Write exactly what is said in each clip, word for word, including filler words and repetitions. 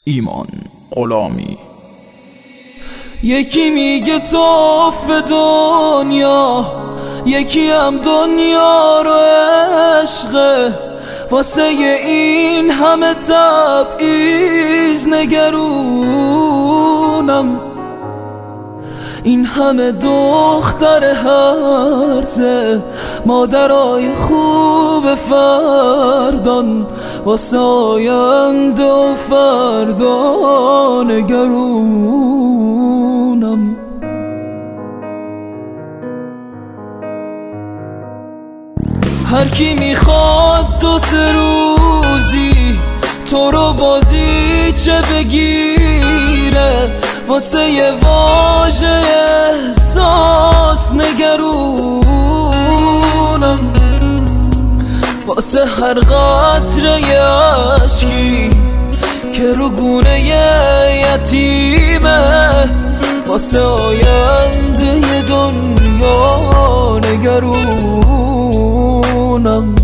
ایمان غلامی. یکی میگه توف دنیا، یکی هم دنیا رو عشقه، واسه این همه تبعیض نگرونم، این همه دختر هرزه، مادرای خوب فردان، واسه آینده و فردا نگرونم. هر کی میخواد دو سه روزی تو رو بازی چه بگیره، واسه یه واژه احساس نگرونم، واسه هر قطره عشقی که رو گونه یتیمه، واسه آینده دنیا نگرونم.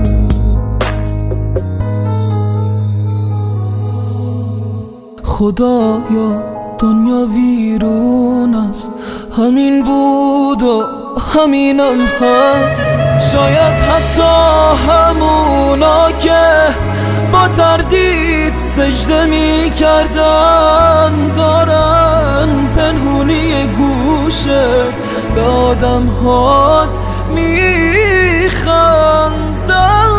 خدایا دنیا ویرون است، همین بود و همینم هست، شاید حتی همونا که با تردید سجده می کردن دارن پنهونی گوشه به آدم هات می خندن.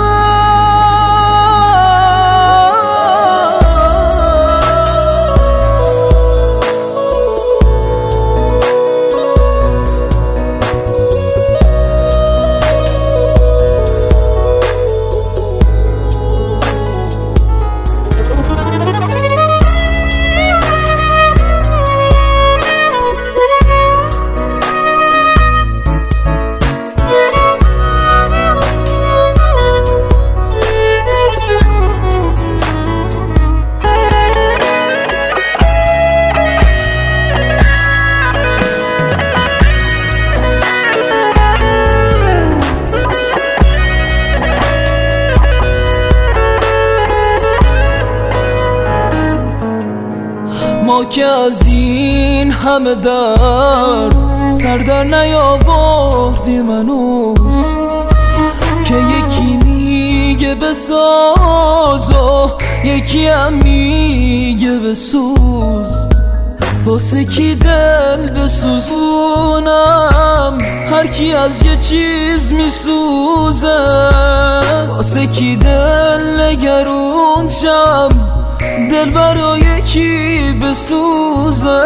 ما که از این همه درد سر در نیاوردیم هنوز، که یکی میگه بساز و یکی هم میگه بسوز، واسه کی دل بسوزونم، هر کی از یه چیز میسوزه، واسه کی دل نگرون شم، دل برای کی بسوزه.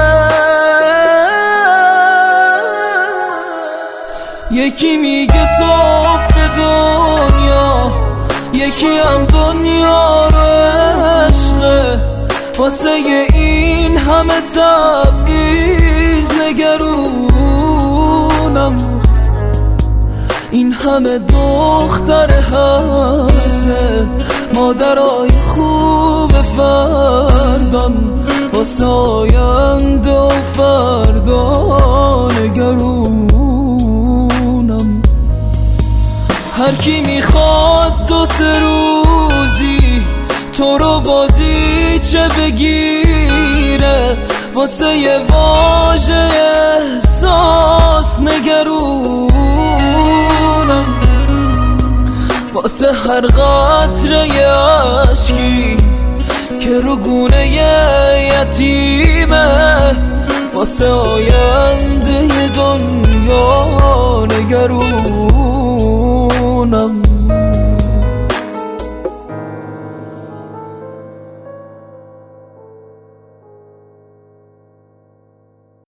یکی میگه توف دنیا، یکی هم دنیا رو عشقه، واسه این همه تبعیض نگرونم، این همه دختر هرزه، مادرای خوب فردان، واسه آینده و فردا نگرونم. هر کی میخواد دو سه روزی تو رو بازی چه بگیره، واسه یه واژه احساس نگرونم، واسه هر قطره عشقی که رو گونه یتیمه، واسه آینده دنیا نگرونم.